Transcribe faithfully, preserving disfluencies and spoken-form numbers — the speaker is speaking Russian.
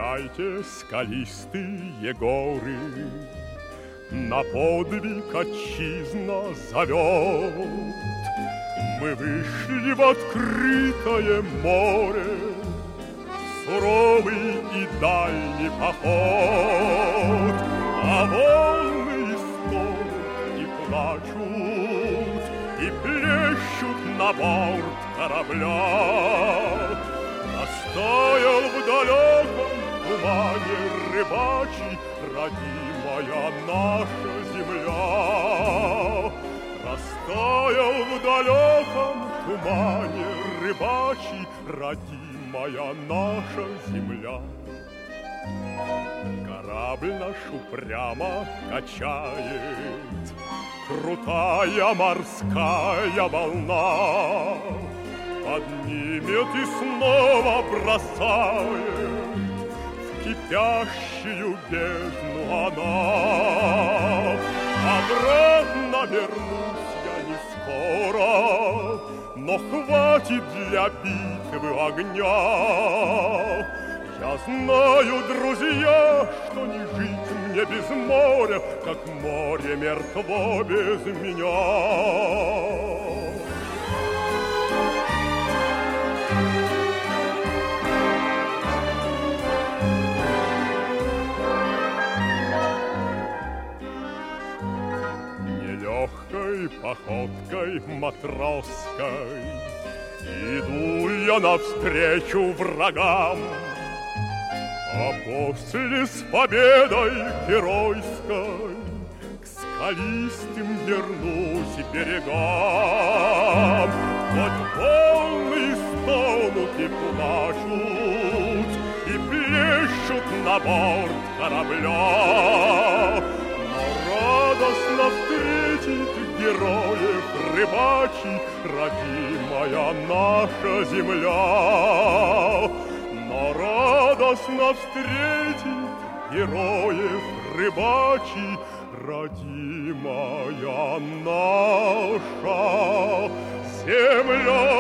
Встречайте скалистые горы, на подвиг отчизна зовет. Мы вышли в открытое море, суровый и дальний поход, а волны стонут и плачут, и плещут на борт корабля. Растаял в далеком тумане рыбачий родимая наша земля. Растаял в далеком тумане рыбачий родимая наша земля. Корабль наш упрямо качает крутая морская волна, поднимет и снова бросает в кипящую бездну она. Обратно вернусь я не скоро, но хватит для битвы огня. Я знаю, друзья, что не жить мне без моря, как море мертво без меня. Нелегкой походкой матросской иду я навстречу врагам, а после с победой геройской к скалистым вернусь берегам. Хоть волны стонут и плачут, и плещут на борт корабля, но радостно встретить героев рыбачий родимая наша земля. Но радостно встретить героев рыбачий родимая наша земля.